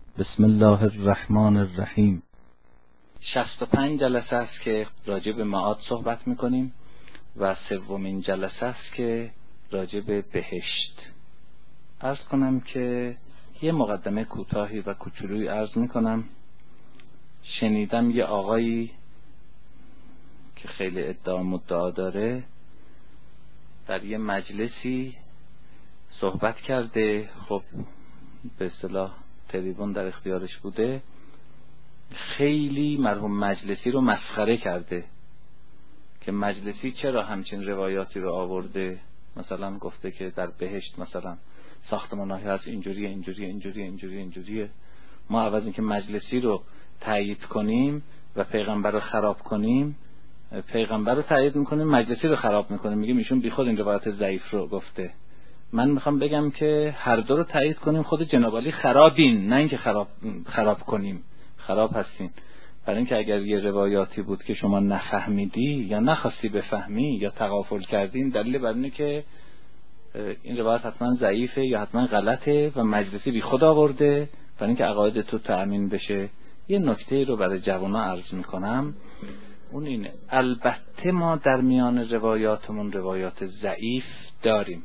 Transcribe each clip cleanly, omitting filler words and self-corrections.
بسم الله الرحمن الرحیم. 65 جلسه است که راجع به معاد صحبت میکنیم و سومین جلسه است که راجع به بهشت. عرض کنم که یه مقدمه کوتاهی و کوچولویی عرض میکنم. شنیدم یه آقایی که خیلی ادعا داره در یه مجلسی صحبت کرده، خب به اصطلاح تریبون در اختیارش بوده، خیلی مرحوم مجلسی رو مسخره کرده که مجلسی چرا همچین روایاتی رو آورده. مثلا گفته که در بهشت مثلا ساختمان‌هایی هست اینجوریه. ما عوض اینکه مجلسی رو تایید کنیم و پیغمبر رو خراب کنیم، پیغمبر رو تایید میکنیم، مجلسی رو خراب میکنیم، میگیم ایشون بیخود این روایت ضعیف رو گفته. من میخوام بگم که هر دو رو تایید کنیم، خود جناب علی خرابین، نه اینکه خراب کنیم. خراب هستین برای اینکه اگر یه روایاتی بود که شما نفهمیدی یا نخواستی بفهمی یا تغافل کردین، دلیل بر اینه که این روایت حتما ضعیفه یا حتما غلطه و مجلسی بی خود آورده برای اینکه عقاید تو تأمین بشه. یه نکته رو برای جوانا عرض میکنم، اون اینه البته ما در میان روایاتمون روایات ضعیف داریم،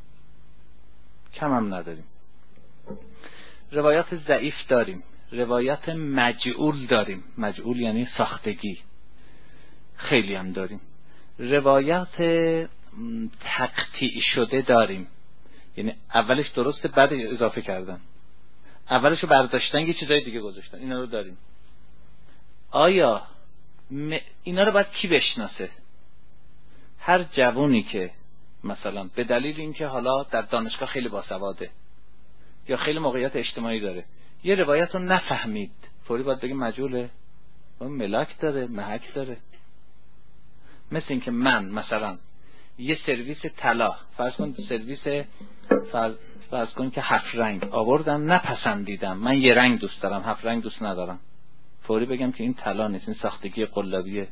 کم هم نداریم. روایات ضعیف داریم، روایات مجعول داریم، مجعول یعنی ساختگی، خیلی هم داریم. روایات تقطیع شده داریم، یعنی اولش درسته بعد اضافه کردن، اولش رو برداشتن یه چیزای دیگه گذاشتن، اینا رو داریم. آیا اینا رو باید کی بشناسه؟ هر جوونی که مثلا به دلیل اینکه حالا در دانشگاه خیلی باسواده یا خیلی موقعیت اجتماعی داره یه روایت رو نفهمید، فوری باید بگیم مجهوله، ملاک داره، محک داره. مثل این که من مثلا یه سرویس طلا، فرض کن که 7 رنگ آوردم نپسندیدم، من یه رنگ دوست دارم 7 رنگ دوست ندارم، فوری بگم که این طلا نیست، این ساختگی قلابیه.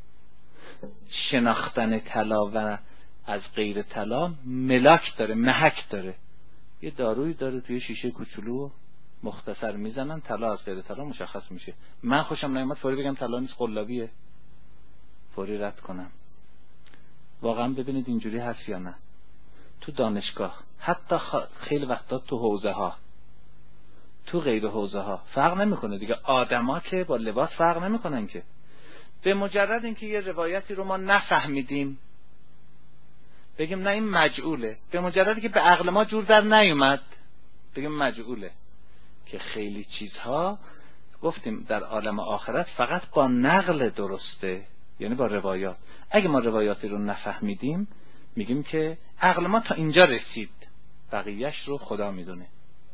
شناختن طلا و از غیر طلا ملاک داره، محک داره. یه دارویی داره توی شیشه کوچولو مختصر میزنن، طلا از غیر طلا مشخص میشه. من خوشم نیامد فوری بگم طلا نیست قلابیه، فوری رد کنم. واقعا ببینید اینجوری هست یا نه. تو دانشگاه حتی خیلی وقتا تو حوزه ها، تو غیر حوزه ها فرق نمیکنه دیگه. آدما که با لباس فرق نمیکنن که. به مجرد اینکه یه روایتی رو ما نفهمیدیم بگیم نه این مجعوله، به مجردی که به عقل ما جور در نیومد بگیم مجعوله. که خیلی چیزها گفتیم در عالم آخرت فقط با نقل درسته، یعنی با روایات. اگه ما روایاتی رو نفهمیدیم میگیم که عقل ما تا اینجا رسید، بقیهش رو خدا میدونه.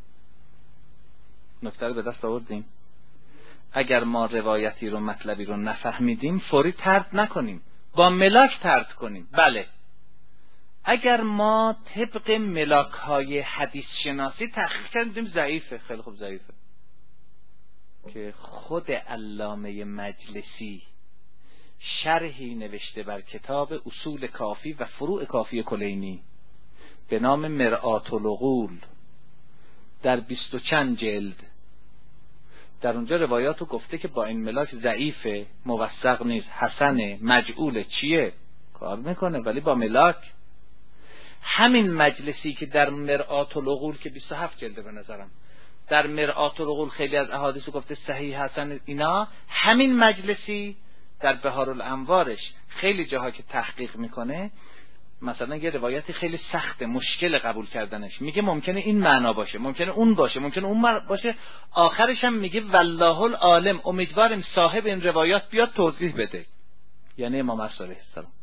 نکته رو به دست آوردیم. اگر ما روایتی رو مطلبی رو نفهمیدیم فوری طرد نکنیم، با ملاک طرد کنیم. بله، اگر ما طبق ملاک های حدیث شناسی تحقیق کردیم ضعیفه، خیلی خوب ضعیفه. که خود علامه مجلسی شرحی نوشته بر کتاب اصول کافی و فروع کافی کلینی به نام مرآت العقول در 20 و چند جلد، در اونجا روایاتو گفته که با این ملاک ضعیفه، موثق نیست، حسنه، مجعوله، چیه کار میکنه، ولی با ملاک. همین مجلسی که در مرآت العقول که 27 جلده به نظرم، در مرآت العقول خیلی از احادیث گفته صحیح حسن اینا، همین مجلسی در بهارالانوارش خیلی جاها که تحقیق میکنه، مثلا یه روایتی خیلی سخته، مشکل قبول کردنش، میگه ممکنه این معنا باشه، ممکنه اون باشه، ممکنه اون باشه، آخرش هم میگه والله العالم، امیدوارم صاحب این روایات بیاد توضیح بده، یعنی امام عصر علیه السلام.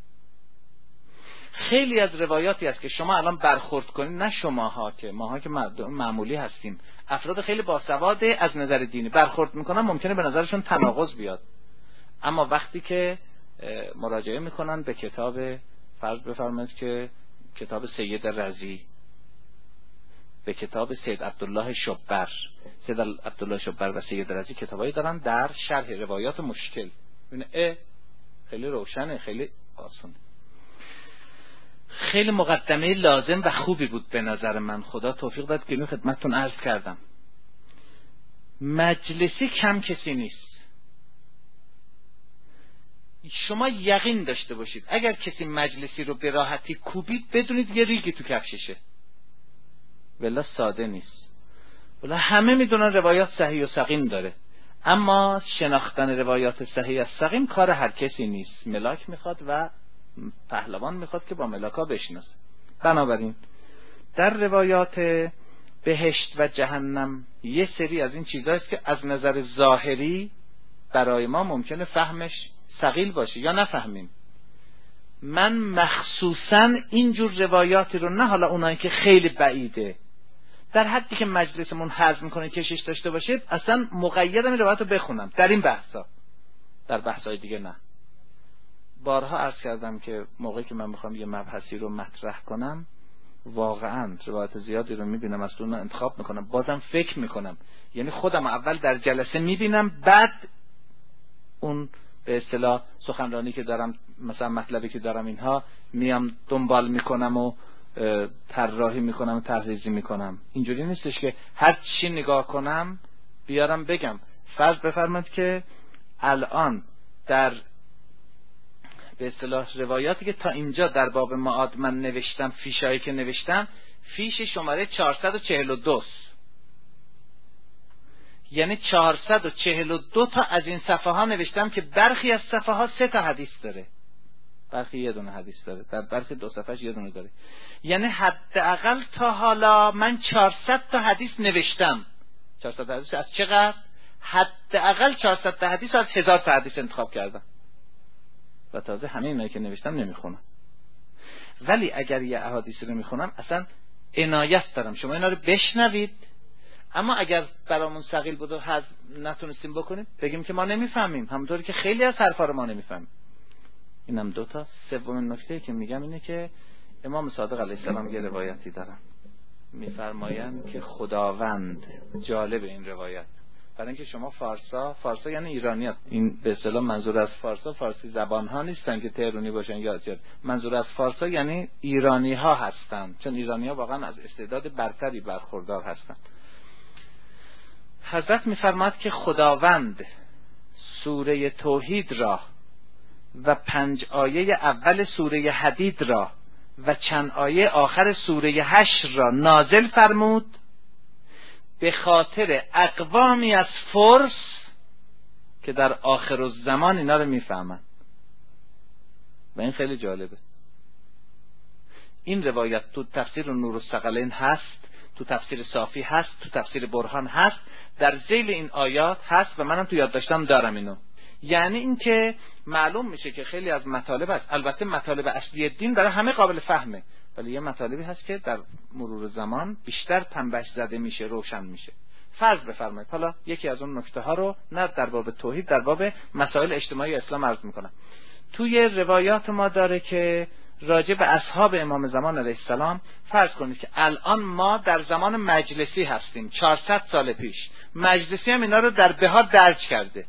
خیلی از روایاتی هست که شما الان برخورد کنید، نه شماها که ماها که معمولی هستیم، افراد خیلی باسواد از نظر دینی برخورد میکنن، ممکنه به نظرشون تناقض بیاد، اما وقتی که مراجعه میکنن به کتاب، فرض بفرمایید که کتاب سید رضی، به کتاب سید عبدالله شبر، سید عبدالله شبر و سید رضی کتابایی دارن در شرح روایات مشکل. خیلی روشنه، خیلی آسونه. خیلی مقدمه لازم و خوبی بود به نظر من، خدا توفیق داد که اینو خدمتتون عرض کردم. مجلسی کم کسی نیست. شما یقین داشته باشید اگر کسی مجلسی رو به راحتی کوبید بدونید یه ریگی تو کفششه، ولی ساده نیست. ولی همه میدونن روایات صحیح و سقیم داره، اما شناختن روایات صحیح از سقیم کار هر کسی نیست. ملاک میخواد و پهلوان میخواد که با ملاکا بشناسه. بنابراین در روایات بهشت و جهنم یه سری از این چیزهاست که از نظر ظاهری برای ما ممکنه فهمش ثقیل باشه یا نفهمیم. من مخصوصا اینجور روایاتی رو، نه حالا اونایی که خیلی بعیده، در حدی که مجلسمون هضم کنه کشش داشته باشه، اصلا مقیدم این روایت رو بخونم در این بحثا، در بحثای دیگه نه. بارها عرض کردم که موقعی که من میخوام یه مبحثی رو مطرح کنم واقعا روایت زیادی رو میبینم، از اون انتخاب میکنم، بازم فکر میکنم، یعنی خودم اول در جلسه میبینم، بعد اون به اصطلاح سخنرانی که دارم، مثلا مطلبی که دارم، اینها میام دنبال میکنم و طراحی میکنم و تحریزی میکنم. اینجوری نیستش که هر چی نگاه کنم بیارم بگم. فرض بفرمایید که الان در به اصطلاح روایاتی که تا اینجا در باب معاد من نوشتم، فیشایی که نوشتم، فیش شماره 442 یعنی 442 تا از این صفحه ها نوشتم که برخی از صفحه ها 3 تا حدیث داره، برخی یه دونه حدیث داره، در برخی 2 صفحهش یه دونه داره. یعنی حداقل تا حالا من 400 تا حدیث نوشتم. 400 تا حدیث از چقدر؟ حداقل 400 تا حدیث از 1000 تا حدیث انتخاب کردم و تازه همه اینایی که نوشتم نمیخونم. ولی اگر یه احادیثی رو میخونم اصلا عنایت دارم شما اینا رو بشنوید، اما اگر برامون ثقیل بود و نتونستیم بکنیم بگیم که ما نمیفهمیم، همونطوری که خیلی از حرفا رو ما نمیفهمیم. اینم 2 تا. سومین نکته که میگم اینه که امام صادق علیه السلام یه روایتی دارن، میفرمایند که خداوند، جالب این روایت، برای اینکه شما فارسا یعنی ایرانیات، این به اصطلاح منظور از فارسی زبان ها نیستن که تهرانی باشن یا زیاد، منظور از فارسا یعنی ایرانی ها هستن، چون ایرانی ها واقعا از استعداد برتری برخوردار هستن. حضرت میفرماد که خداوند سوره توحید را و 5 آیه اول سوره حدید را و چند آیه آخر سوره حشر را نازل فرمود به خاطر اقوامی از فرس که در آخر الزمان اینا رو میفهمن. و این خیلی جالبه. این روایت تو تفسیر نور الثقلین هست، تو تفسیر صافی هست، تو تفسیر برهان هست، در ذیل این آیات هست و منم تو یادداشتم دارم اینو. یعنی این که معلوم میشه که خیلی از مطالب هست، البته مطالب اصلی دین برای همه قابل فهمه، ولی یه مطالبی هست که در مرور زمان بیشتر پنبش زده میشه، روشن میشه. فرض بفرمایید حالا یکی از اون نکته ها رو نه در باب توحید، در باب مسائل اجتماعی اسلام عرض میکنم. توی روایات ما داره که راجع به اصحاب امام زمان علیه السلام، فرض کنید که الان ما در زمان مجلسی هستیم، 400 سال پیش مجلسی هم اینا رو در بهار درج کرده.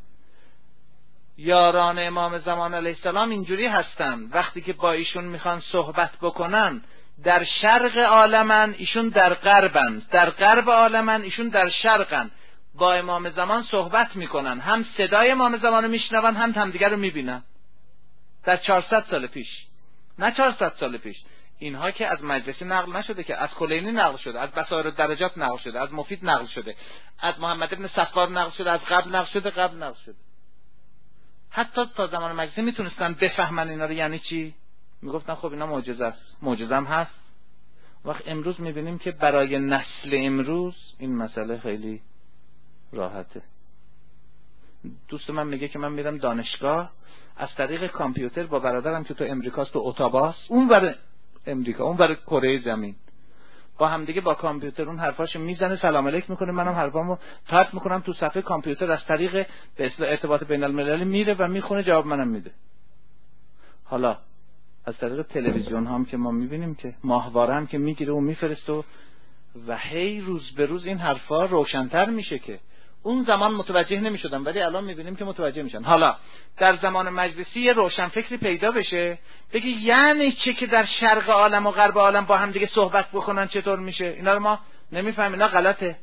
یاران امام زمان علیه السلام اینجوری هستن، وقتی که با ایشون میخوان صحبت بکنن در شرق عالمن ایشون در غربن، در غرب عالمن ایشون در شرقن، با امام زمان صحبت میکنن، هم صدای امام زمان رو میشنون هم همدیگر رو میبینن. در 400 سال پیش، نه 400 سال پیش. اینها که از مجلسی نقل نشده، که از کلینی نقل شده، از بصائر الدرجات نقل شده، از مفید نقل شده، از محمد ابن صفار نقل شده، از قبل نقل شده. حتی تا زمان مجلسی میتونستن بفهمن اینا رو یعنی چی، میگفتن خب اینا معجزه است، معجزه هم هست. وقت امروز میبینیم که برای نسل امروز این مسئله خیلی راحته. دوست من میگه که من میرم دانشگاه از طریق کامپیوتر با برادرم که تو امریکاست، تو اوتاباس، اون ور امریکا، اون ور کره زمین، با هم دیگه با کامپیوتر اون حرفاشو میزنه، سلام علیک میکنه، منم حرفامو تایپ میکنم تو صفحه کامپیوتر، از طریق به اصطلاح ارتباط بین المللی میره و میخونه، جواب منم میده. حالا از طریق تلویزیون هم که ما میبینیم که ماهواره هم که میگیره و میفرسته و هی روز به روز این حرفا روشن‌تر میشه که اون زمان متوجه نمیشدن ولی الان میبینیم که متوجه میشن. حالا در زمان مجلسی یه روشنفکری پیدا بشه بگی یعنی چه که در شرق عالم و غرب عالم با هم دیگه صحبت بکنن چطور میشه؟ اینا رو ما نمیفهمیم، اینا غلطه.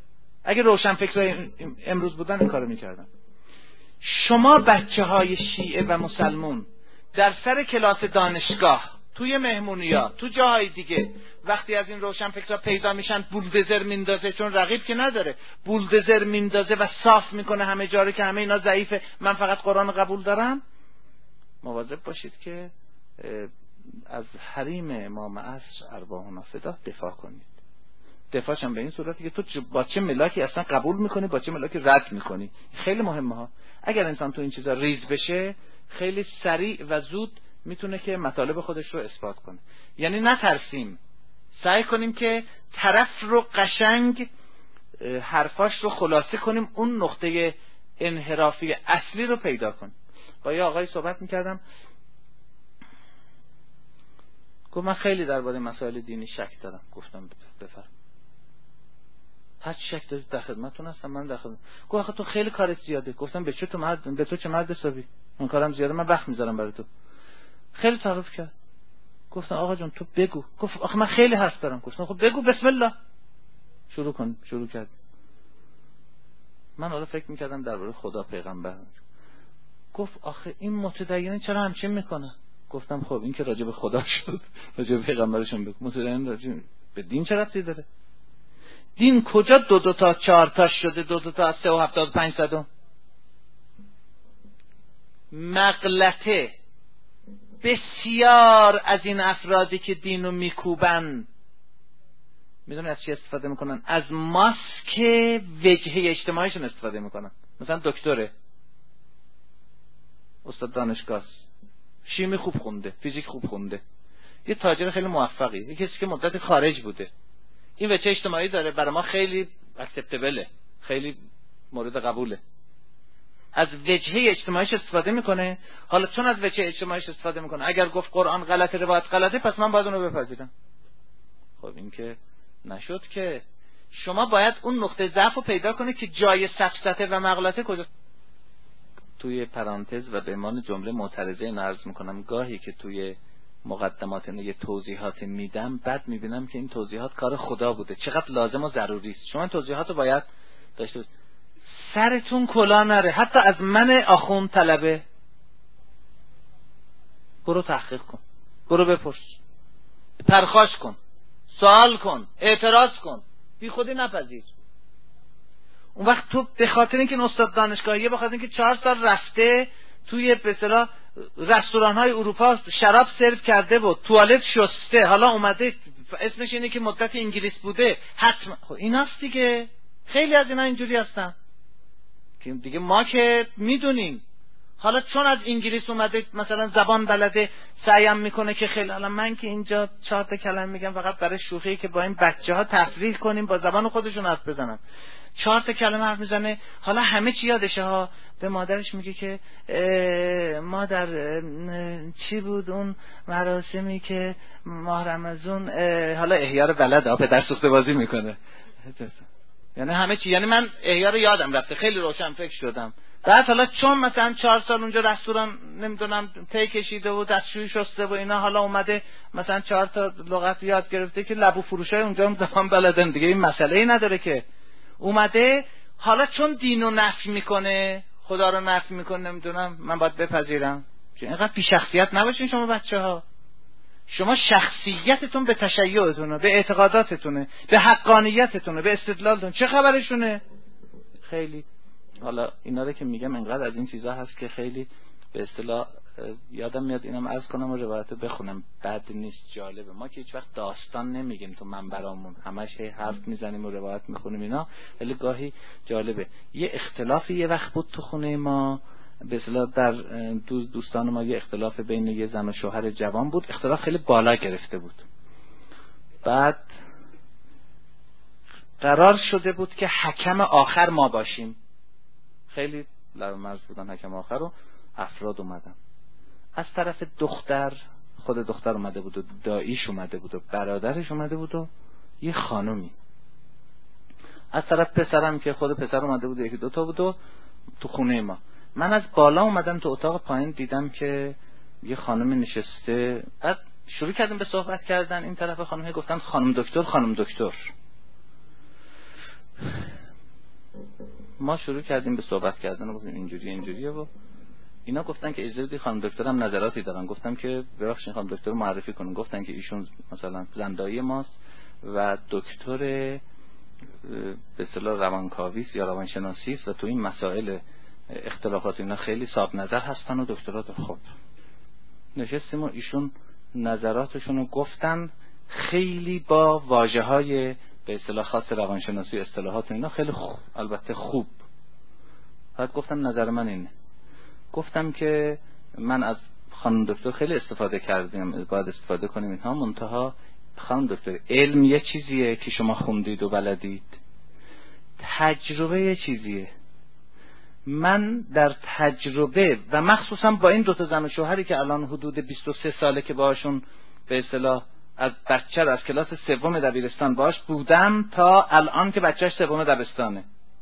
اگه روشنفکرای امروز بودن این کارو میکردن. شما بچه‌های شیعه و مسلمون در سر کلاس دانشگاه، توی مهمونی‌ها، تو جاهای دیگه، وقتی از این روشنفکرا پیدا میشن بولدوزر میندازه، چون رقیب که نداره، بولدوزر میندازه و صاف میکنه همه جا رو که همه اینا ضعیفه، من فقط قرآن قبول دارم. مواظب باشید که از حریم امام عصر ارواحنا فدا دفاع کنید. دفاعش هم به این صورتی که تو با چه ملاکی اصلا قبول میکنی، با چه ملاکی رد میکنی. خیلی مهمه ها. اگر انسان تو این چیزا ریز بشه، خیلی سریع و زود میتونه که مطالب خودش رو اثبات کنه. یعنی نترسیم، سعی کنیم که طرف رو قشنگ حرفاش رو خلاصه کنیم، اون نقطه انحرافی اصلی رو پیدا کنیم. با یه آقای صحبت میکردم، گفت من خیلی درباره مسائل دینی شک دارم. گفتم بفرم، هر چی شک دارید در خدمتتون هستم، من در خدمت. گفت آخه تو خیلی کارت زیاده. گفتم به تو چه مرد حسابی، من کارم زیاده، من وقت میذارم برای تو. خیلی تعارف کرد. گفتم آقا جون تو بگو. گفت آخه من خیلی حرف دارم. گفتم خب بگو، بسم الله شروع کرد. من حالا فکر میکردم درباره خدا پیغمبر. گفت آخه این متدین چرا همچین میکنه؟ گفتم خب این که راجع به خدا شد، راجع به پیغمبرشون بگو. متدین راجع به دین چه ربطی داره؟ دین کجا 2 تا 4 تا شده، 2 تا 3.75 مغلطه بسیار از این افرادی که دینو میکوبن. میدونی از چی استفاده میکنن؟ از ماسک وجهه اجتماعیشون استفاده میکنن. مثلا دکتره، استاد دانشگاه، شیمی خوب خونده، فیزیک خوب خونده، یه تاجر خیلی موفقی، یه کسی که مدت خارج بوده، این وجهه اجتماعی داره، برای ما خیلی اکسپتبله، خیلی مورد قبوله. از وجهه اجتماعیش استفاده میکنه. حالا چون از وجهه اجتماعیش استفاده میکنه، اگر گفت قرآن غلطه، روایت غلطه، پس من باید اونو بپذیرم. خب این که نشد که. شما باید اون نقطه ضعف رو پیدا کنه که جای سفسطه و مغلطه کجاست. توی پرانتز و به عنوان جمله معترضه نرز میکنم، گاهی که توی مقدمات یه توضیحات میدم، بعد میبینم که این توضیحات کار خدا بوده، چقدر لازم و ضروری است. شما این توضیحات رو باید داشته باشید. سرتون کلا نره، حتی از من آخوند طلبه. برو تحقیق کن، برو بپرس، پرخاش کن، سوال کن، اعتراض کن، بی خودی نپذیر. اون وقت تو به خاطر اینکه استاد دانشگاهیه، به خاطر اینکه 4 سال رفته توی به اصطلاح رستوران‌های اروپا شراب سرو کرده بود، توالت شسته، حالا اومده اسمش اینه که مدت انگلیس بوده، حتما خب ایناست دیگه. خیلی از اینا اینجوری هستن که دیگه ما که میدونیم. حالا چون از انگلیس اومده مثلا زبان بلده، سعیم میکنه که خیلی، حالا من که اینجا 4 تا کلمه میگم فقط برای شوخی که با این بچه‌ها تفریح کنیم، با زبان خودشون حرف بزنن. 4 تا کلمه حرف میزنه، حالا همه چی یادشه ها. به مادرش میگه که مادر چی بود اون مراسمی که ماه رمضان، حالا احیا رو بلده، پدر سوخته بازی میکنه. یعنی همه چی، یعنی من احیا رو یادم رفته، خیلی روشن فکر شدم. بعد حالا چون مثلا 4 سال اونجا رستوران نمیدونم تی کشیده و دستشویی شسته و اینا، حالا اومده مثلا 4 تا لغت یاد گرفته که لبو فروشای اونجا هم زبان بلدن دیگه، این مسئله ای نداره که. اومده حالا چون دینو نفی میکنه، خدا رو نفی میکنه، نمیدونم من باید بپذیرم. که اینقدر بی شخصیت نباشین شما بچه‌ها. شما شخصیتتون به تشیعتونه، به اعتقاداتتونه، به حقانیتتونه، به استدلالتون چه خبرشونه؟ خیلی حالا اینا رو که میگم انقدر از این چیزا هست که خیلی به اصطلاح یادم میاد اینم عرض کنم و روایت بخونم. بد نیست، جالبه. ما که هیچ وقت داستان نمیگیم تو منبرامون، همش حرف میزنیم و روایت میخونیم اینا، ولی گاهی جالبه. یه اختلافی یه وقت بود تو خونه ما، به اصطلاح در دوستان ما یه اختلاف بین یه زن و شوهر جوان بود، اختلاف خیلی بالا گرفته بود. بعد قرار شده بود که حکم آخر ما باشیم. خیلی لبمرز بودن حکم آخر رو. افراد اومدن از طرف دختر، خود دختر اومده بود و داییش اومده بود و برادرش اومده بود و یه خانومی. از طرف پسرم که خود پسر اومده بود، 1-2 تا بود و تو خونه ما. من از بالا اومدم تو اتاق پایین، دیدم که یه خانومی نشسته. بعد شروع کردیم به صحبت کردن. این طرف خانومی گفتن خانم دکتر، خانم دکتر. ما شروع کردیم به صحبت کردن و گفتیم اینجوریه و اینا گفتن که اجازه بدید خانم دکترم نظراتی دارن. گفتم که ببخشید خانم دکتر معرفی کنین. گفتن که ایشون مثلا زندایی ماست و دکتر به اصطلاح روانکاوی یا روانشناسی است و تو این مسائل اختلافات اینا خیلی صاحب نظر هستن و دکترات. خب نشستیم و ایشون نظراتشون رو گفتن، خیلی با واژه‌های به اصطلاح خاص روانشناسی و اصطلاحات اینا خیلی خوب، البته خوب. بعد گفتم نظر من اینه. گفتم که من از خانم دکتر خیلی استفاده کردیم، باید استفاده کنیم اینها. منتها خانم دکتر علم یه چیزیه که شما خوندید و بلدید، تجربه یه چیزیه. من در تجربه و مخصوصا با این دوتا زن و شوهری که الان حدود 23 ساله که باشون به اصطلاح از بچه از کلاس سوم دبیرستان باش بودم تا الان که بچه‌اش سوم دبستانه،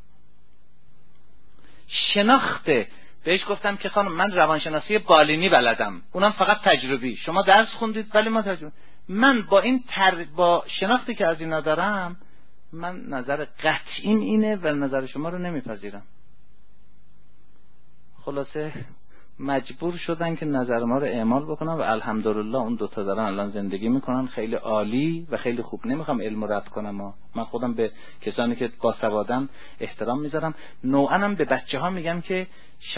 شناخته بهش گفتم که خانم من روانشناسی بالینی بلدم، اونم فقط تجربی، شما درس خوندید ولی ما تجربه. من با این با شناختی که از اینا دارم، من نظر قطعیم اینه و نظر شما رو نمیپذیرم. خلاصه مجبور شدن که نظر ما رو اعمال بکنن و الحمدلله اون دوتا دارن الان زندگی میکنن خیلی عالی و خیلی خوب. نمیخوام علم رو رد کنم، من خودم به کسانی که باسوادن احترام میذارم. نوعا هم به بچه ها میگم که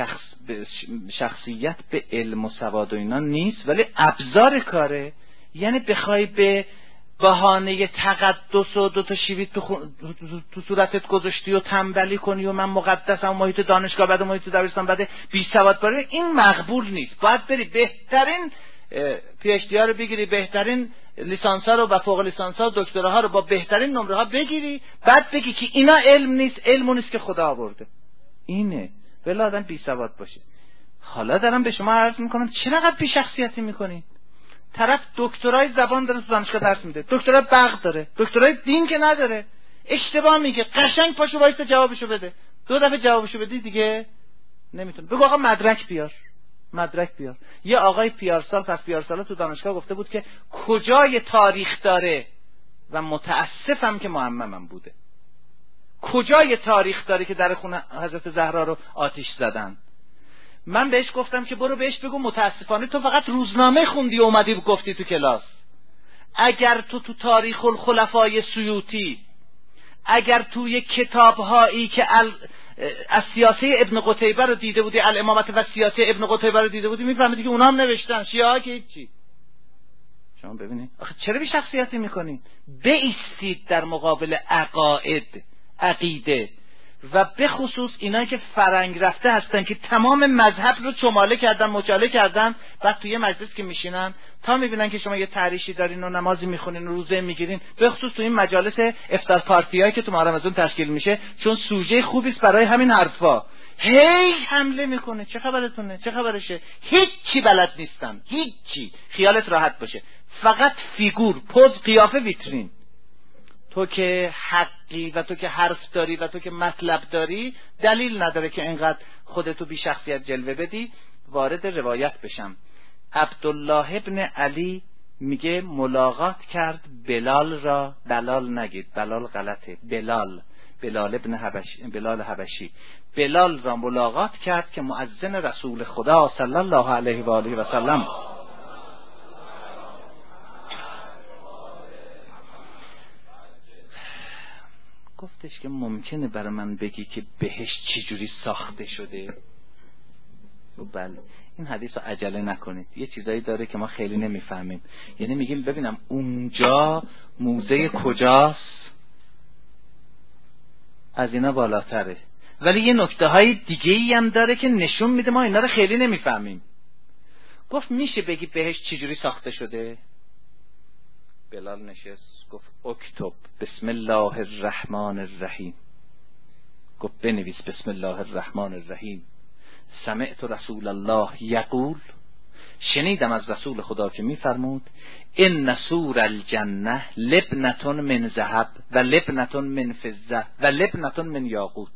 شخصیت به علم و سواد و اینا نیست ولی ابزار کاره. یعنی بخوای به بهانه تقدس و دوتا شیوید تو صورتت گذاشتی و تنبلی کنی و من مقدسم و محیط دانشگاه بده محیط دبیرستان بده بی سواد باره، این مقبول نیست. باید بری بهترین پی اچ دی ها رو بگیری، بهترین لیسانس ها رو و فوق لیسانس ها و دکترا رو با بهترین نمره ها بگیری، بعد بگی که اینا علم نیست، علم نیست که خدا آورده. اینه ولی آدم بی سواد باشه. حالا دارم به شما عرض میکنم چقدر بی شخصیتی میکنی. طرف دکترای زبان داره تو دانشگاه درس میده، دکترای بغض داره، دکترای دین که نداره، اشتباه میگه، قشنگ پاشو وایس جوابشو بده. 2 دفعه جوابشو بدی دیگه نمیتونه. بگو آقا مدرک بیار. یه آقای پیارسال پس پیارسال تو دانشگاه گفته بود که کجای تاریخ داره و متاسفم که معممم بوده، کجای تاریخ داره که در خونه حضرت زهرا رو آتش زدن. من بهش گفتم که برو بهش بگو متاسفانه تو فقط روزنامه خوندی و اومدی گفتی تو کلاس. اگر تو تاریخ الخلفای سیوطی، اگر تو یک کتابهایی که از سیاسه ابن قتیبه رو دیده بودی، الامامت و سیاسه ابن قتیبه رو دیده بودی، میفهمیدی که اونا هم نوشتن، شیعه ها که هیچی. شما ببینید آخه چرا بی شخصیتی میکنید؟ بایستید در مقابل عقیده و به خصوص اینا که فرنگ رفته هستن که تمام مذهب رو چماله کردن، مچاله کردن، بعد توی مجلس که میشینن تا میبینن که شما یه تعریشی دارین و نمازی میخونین و روزه میگیرین، به خصوص توی این مجالس افطار پارتیایی که تو ماه رمضان تشکیل میشه، چون سوژه خوبی است برای همین حرفا، هی حمله میکنه. چه خبرتونه؟ چه خبرشه؟ هیچی بلد نیستن، هیچی. خیالت راحت باشه، فقط فیگور، پوز، قیافه، ویترین. تو که حقی و تو که حرف داری و تو که مطلب داری، دلیل نداره که اینقدر خودتو بی شخصیت جلوه بدی. وارد روایت بشم. عبدالله ابن علی میگه ملاقات کرد بلال را، بلال نگید، بلال غلطه، بلال ابن حبشی، بلال را ملاقات کرد که مؤذن رسول خدا صلی الله علیه و آله و سلم. گفتش که ممکنه برای من بگی که بهشت چجوری ساخته شده؟ بله، این حدیث رو عجله نکنید، یه چیزایی داره که ما خیلی نمیفهمیم. یعنی میگیم ببینم اونجا موزه کجاست، از اینا بالاتره، ولی یه نکته های دیگه ای هم داره که نشون میده ما اینا رو خیلی نمیفهمیم. گفت میشه بگی بهشت چجوری ساخته شده؟ بلال نشست گفت اکتب بسم الله الرحمن الرحیم. گفت بنویس بسم الله الرحمن الرحیم. سمعت رسول الله یقول، شنیدم از رسول خدا که میفرمود ان سور الجنه لبنه من ذهب و لبنه من فضه و لبنه من یاقوت.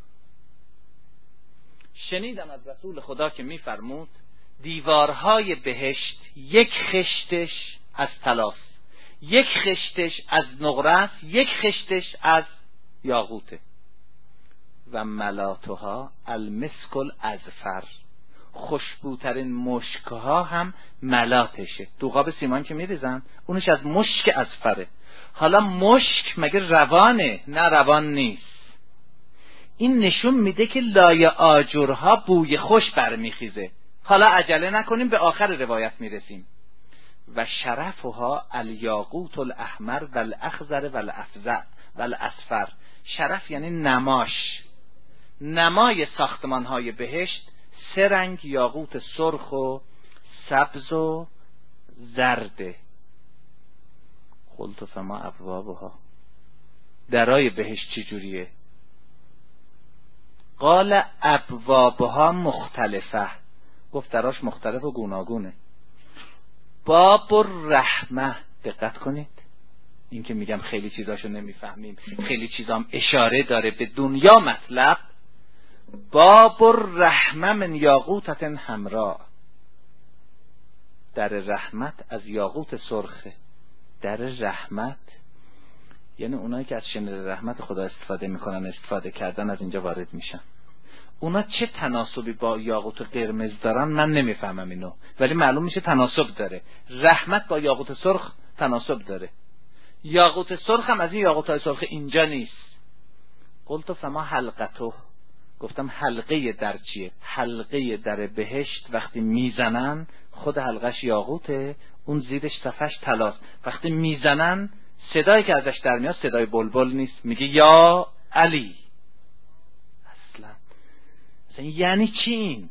شنیدم از رسول خدا که میفرمود دیوارهای بهشت یک خشتش از طلاست، یک خشتش از نقره است، یک خشتش از یاقوته. و ملاتها المسک الازفر، خوشبوترین مشکها هم ملاتشه. دوغاب سیمان که میریزن اونش از مشک ازفره. حالا مشک مگه روانه؟ نه روان نیست. این نشون میده که لای آجرها بوی خوش برمیخیزه. حالا عجله نکنیم، به آخر روایت میرسیم. و شرفها الیاقوت الاحمر و الاخضر و الاصفر. شرف یعنی نماش. نمای ساختمانهای بهشت 3 رنگ یاقوت سرخ و سبز و زرده. قلت فما ابوابها، درای بهشت چجوریه؟ قال ابوابها مختلفه، گفت دراش مختلف و گوناگونه. باب الرحمه، دقت کنید، این که میگم خیلی چیزاشو نمیفهمیم، خیلی چیزام اشاره داره به دنیا مطلب. باب الرحمه من یاقوتة حمراء، در رحمت از یاقوت سرخه. در رحمت یعنی اونایی که از شنر رحمت خدا استفاده میکنن، استفاده کردن از اینجا وارد میشن. اونا چه تناسبی با یاقوت قرمز دارن من نمیفهمم اینو، ولی معلوم میشه تناسب داره. رحمت با یاقوت سرخ تناسب داره. یاقوت سرخ هم از این یاقوت‌های سرخ اینجا نیست. قلت فما حلقته، گفتم حلقه در چیه؟ حلقه در بهشت وقتی میزنن خود حلقش یاقوته، اون زیرش صفحش طلاست. وقتی میزنن صدایی که ازش در میاد صدای بلبل نیست، میگه یا علی. اصلا یعنی چی این؟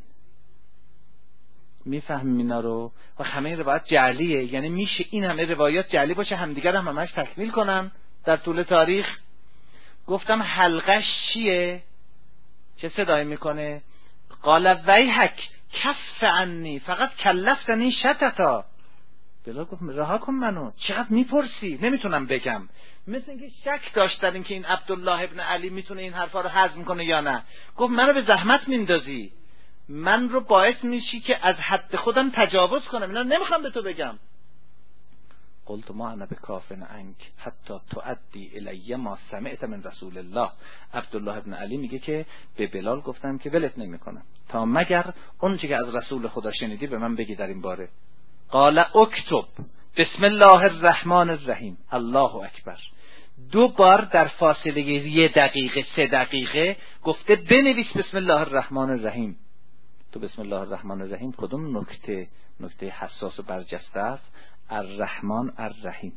میفهمیم اینا رو؟ و همه این روایت جعلیه، یعنی میشه این همه روایات جعلی باشه همدیگر هم همش تکمیل کنن در طول تاریخ. گفتم حلقش چیه؟ چه صدایی میکنه؟ قال ویحک کف عنی فقط کلفتنی شتتا. بلا گفت رها کن منو، چقدر میپرسی؟ نمیتونم بگم. مثل اینکه شک داشت در این که این عبدالله ابن علی میتونه این حرفا رو هضم کنه یا نه. گفت منو به زحمت میندازی، من رو باعث میشی که از حد خودم تجاوز کنم، اینا نمیخوام به تو بگم. قلت ما انا بکافن عنک حتی تؤدی الی ما سمعت من رسول الله. عبدالله ابن علی میگه که به بلال گفتم که ولت نمیکنم تا مگر اون چیزی که از رسول خدا شنیدی به من بگی در این باره. قال اکتب بسم الله الرحمن الرحیم الله اکبر. 2 بار در فاصله 1 دقیقه 3 دقیقه گفته بنویس بسم الله الرحمن الرحیم. تو بسم الله الرحمن الرحیم کدوم نکته حساس و برجسته است؟ الرحمن الرحیم،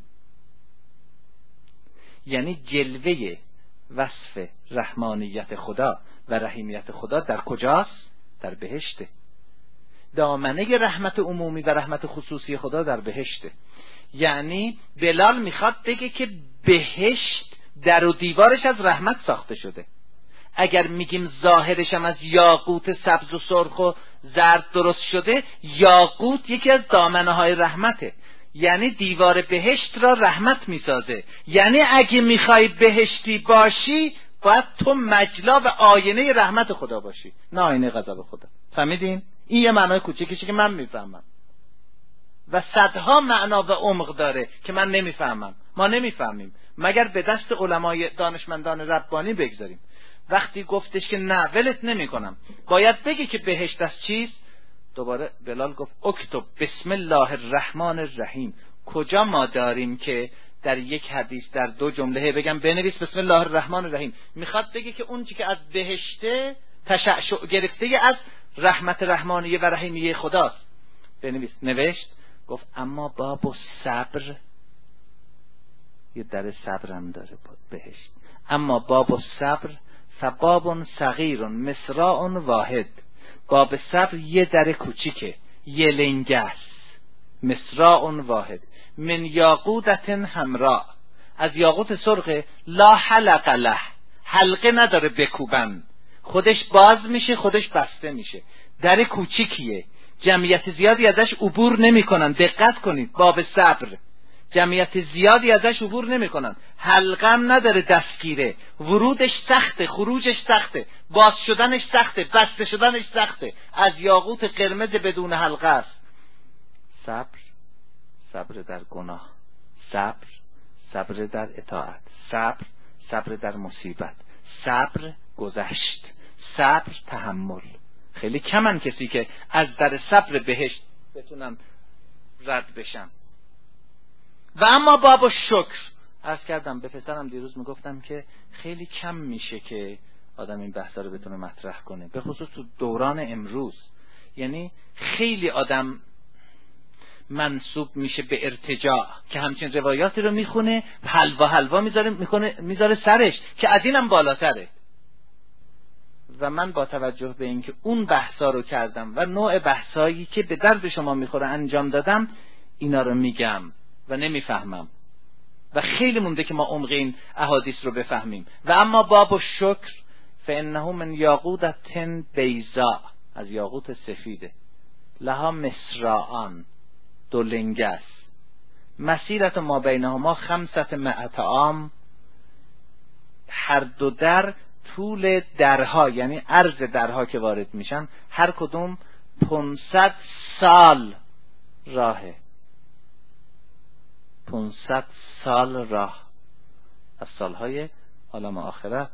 یعنی جلوه وصف رحمانیت خدا و رحیمیت خدا در کجاست؟ در بهشته. دامنه رحمت عمومی و رحمت خصوصی خدا در بهشته. یعنی بلال میخواد بگه که بهشت در و دیوارش از رحمت ساخته شده. اگر میگیم ظاهرش هم از یاقوت سبز و سرخ و زرد درست شده، یاقوت یکی از دامنه های رحمته، یعنی دیوار بهشت را رحمت میسازه. یعنی اگه میخوای بهشتی باشی باید تو مجلا و آینه رحمت خدا باشی، نه آینه غضب خدا. فهمیدین؟ این یه معنای کوچیکیشه که من میفهمم و صدها معنا و عمق داره که من نمیفهمم. ما نمیفهمیم مگر به دست علمای دانشمندان ربانی بگذاریم. وقتی گفتش که نه ولت نمی کنم، باید بگی که بهشت از چیست. دوباره بلال گفت اکتب بسم الله الرحمن الرحیم. کجا ما داریم که در یک حدیث در 2 جمله بگم بنویس بسم الله الرحمن الرحیم؟ میخواد بگه که اون چی که از بهشته تشعشع گرفته از رحمت رحمانیه و رحیمیه خداست. بنویس. نوشت. گفت اما باب صبر، یه در صبر هم داره بهشت. اما باب صبر فباب صغیر مصراع واحد. باب صبر یه در کوچیکه، یه لنگه است. مصراع واحد من یاقوتة حمراء، از یاقوت سرخ. لا حلق له، حلقه نداره بکوبن، خودش باز میشه خودش بسته میشه. در کوچیکیه، جمعیت زیادی ازش عبور نمیکنن. دقت کنید، باب صبر جمعیت زیادی ازش عبور نمیکنن. حلقم نداره دستگیره، ورودش سخته، خروجش سخته، باز شدنش سخته، بسته شدنش سخته. از یاقوت قرمز بدون حلقه است. صبر، صبر در گناه، صبر، صبر در اطاعت، صبر، صبر در مصیبت، صبر گذشت. صبر تحمل. خیلی کمن کسی که از در صبر بهشت بتونن رد بشن. و اما باب الشکر، عرض کردم به پسرم دیروز میگفتم که خیلی کم میشه که آدم این بحثا رو بتونه مطرح کنه، به خصوص تو دوران امروز. یعنی خیلی آدم منسوب میشه به ارتجاع که همچین روایاتی رو میخونه، حلوا میذاره سرش که از اینم بالاتره. و من با توجه به اینکه اون بحثا رو کردم و نوع بحثایی که به درد شما میخوره انجام دادم، اینا رو میگم و نمیفهمم و خیلی مونده که ما عمق این احادیث رو بفهمیم. و اما باب الشکر فانه من یاقوتة بیضاء، از یاقوت سفیده، لها مصراعان، دو لنگه است، مسیرت ما بینهما 500 عام، هر دو در طول درها یعنی عرض درها که وارد میشن هر کدوم 500 سال راهه. 500 سال راه از سالهای عالم آخرت.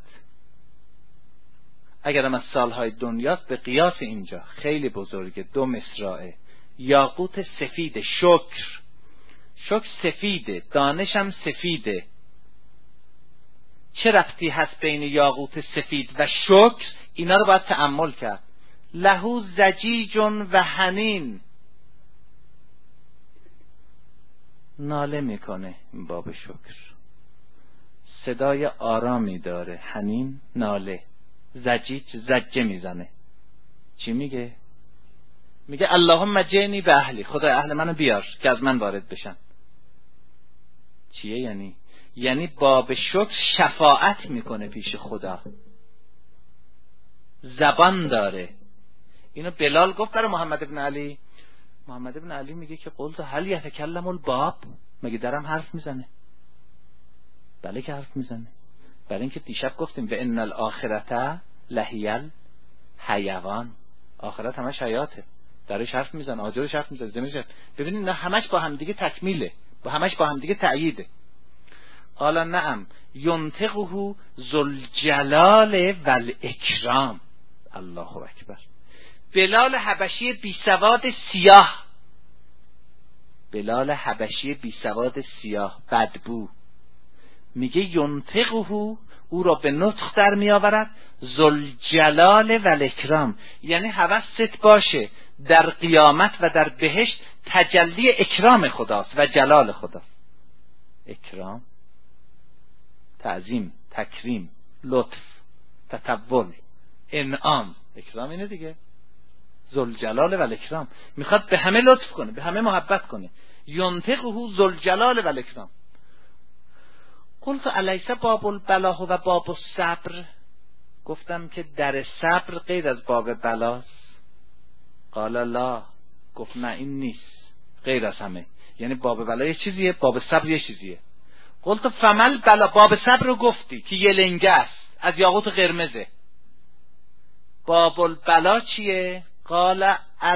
اگرم از سالهای دنیاست به قیاس اینجا خیلی بزرگه. 2 مصراعه، یاقوت سفید. شکر سفیده، دانشم سفیده. چه ربطی هست بین یاقوت سفید و شکر؟ اینا رو باید تأمل کرد. لهو زجیج و حنین، ناله میکنه این باب شکر، صدای آرامی داره. حنین ناله، زجیج زجه میزنه. چی میگه؟ میگه اللهم جئنی به اهلی، خدای اهل منو بیار که از من وارد بشن. چیه یعنی باب شکر شفاعت میکنه پیش خدا، زبان داره. اینو بلال گفت برای محمد ابن علی. محمد ابن علی میگه که قلت هل یتکلم الباب، مگه درم حرف میزنه؟ بله که حرف میزنه. برای اینکه دیشب گفتیم به ان الاخرته لهی الحیوان، آخرت همش حیاته، درش حرف میزنه، آجرش حرف میزنه، زمینش. ببینید نه همش با هم دیگه تکمیله، همش با هم دیگه تأییده. قال نعم ینطقه ذوالجلال والاکرام. الله اکبر. بلال حبشی بی سواد سیاه، بلال حبشی بی سواد سیاه بدبو، میگه ینطقه، او را به نطق در می آورد، ذوالجلال والاکرام، یعنی حواست باشه در قیامت و در بهشت تجلی اکرام خداست و جلال خداست. اکرام، تعظیم، تکریم، لطف، تطول، انعام. اکرام اینه دیگه، ذوالجلال والاکرام. میخواد به همه لطف کنه، به همه محبت کنه. ینطقه ذوالجلال والاکرام. قلت الیس باب البلا و باب الصبر، گفتم که در صبر غیر از باب بلاست. قال لا، گفت نه این نیست، غیر از همه. یعنی باب بلا یه چیزیه، باب صبر یه چیزیه. قلت فمل بلا، باب صبر رو گفتی که یه لنگه است از یاقوت قرمزه. باب البلا چیه؟ قال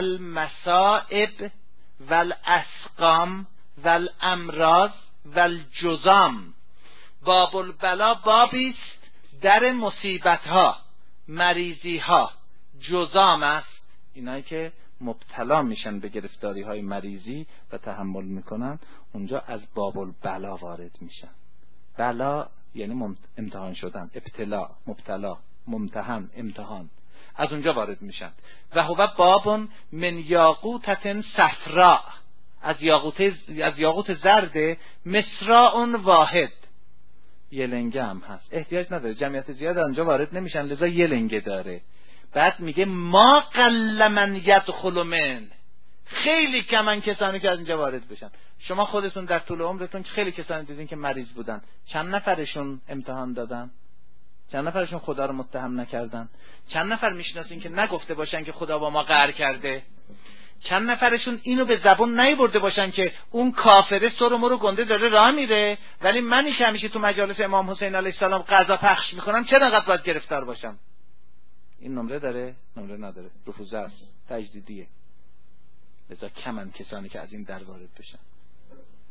المصائب والاسقام والامراض والجزام. باب البلا بابی است در مصیبت ها، مریضی ها، جزام است، اینایی که مبتلا میشن به گرفتاری های مریضی و تحمل میکنن، اونجا از باب البلا وارد میشن. بلا یعنی امتحان شدن، ابتلا، مبتلا، ممتحن، امتحان، از اونجا وارد میشن. و هو باب من یاقوتة صفراء، از یاقوت زرد، مصراع واحد، یه لنگه هم هست. احتیاج نداره، جمعیت زیاد آنجا وارد نمیشن، لذا یه لنگه داره. بعد میگه ما قل من یدخل من، خیلی کمن کسانی که از اینجا وارد بشن. شما خودتون در طول عمرتون خیلی کسانی دیدین که مریض بودن، چند نفرشون امتحان دادن؟ چند نفرشون خدا رو متهم نکردن؟ چند نفر میشناسین که نگفته باشن که خدا با ما قهر کرده؟ چند نفرشون اینو به زبون نیورده باشن که اون کافره سر و مرو گنده داره راه میره، ولی منی که همیشه تو مجالس امام حسین علیه السلام غذا پخش میکنم چرا انقدر باید گرفتار باشم؟ این نمره داره؟ نمره نداره، رفوزه است، تجدیدیه. لذا کمن کسانی که از این در وارد بشن.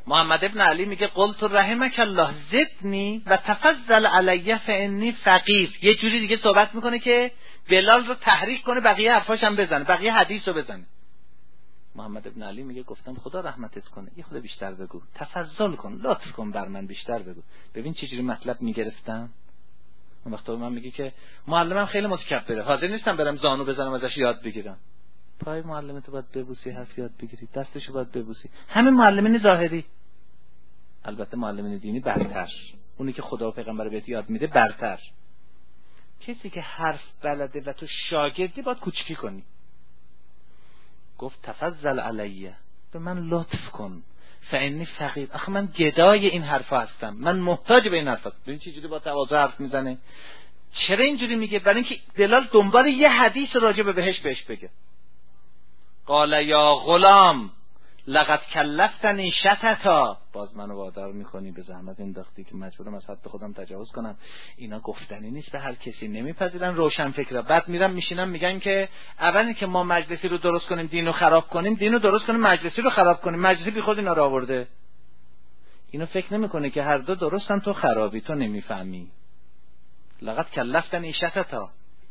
محمد ابن علی میگه قلت رحمک الله زدنی و تفضل علی فانی فقیر. یه جوری دیگه صحبت میکنه که بلال رو تحریک کنه بقیه حرفاش هم بزنه، بقیه حدیث رو بزنه. محمد ابن علی میگه گفتم خدا رحمتت کنه، یه خود بیشتر بگو، تفضل کن، لطف کن بر من، بیشتر بگو. ببین چه جوری مطلب میگرفتم. اون وقتا من میگه که معلمم خیلی متکبره، حاضر نیستم برم زانو بزنم ازش یاد بگیرم. پای معلمتو باید ببوسی، حرف یاد بگیری، دستشو باید ببوسی. همین معلمین ظاهری، البته معلمین دینی برتر، اونی که خدا و پیغمبر بهت یاد میده برتر. کسی که حرف بلده و تو شاگردی باید کوچکی کنی. گفت تفضل علیه، به من لطف کن، فانی فقیر. آخه من گدای این حرفا هستم، من محتاج به این حرفا هستم. ببین چه جوری با تواضع حرف میزنه. چرا اینجوری میگه؟ برای اینکه بلال دنبال یه حدیث راجع به بهش بگه. قال یا غلام لقد کلفتنی شتتا، باز منو وادار میکنی، به زحمت انداختی که مجبورم از حد خودم تجاوز کنم. اینا گفتنی نیست به هر کسی، نمیپذیرن روشن فکرا. بعد میرم میشینم میگن که اولی که ما مجلسی رو درست کنیم دینو خراب کنیم، دینو درست کنیم مجلسی رو خراب کنیم. مجلسی بی خود اینا رو آورده. اینو فکر نمیکنه که هر دو درستن، تو خرابی، تو نمیفهمی. لقد کلفتنی شتتا.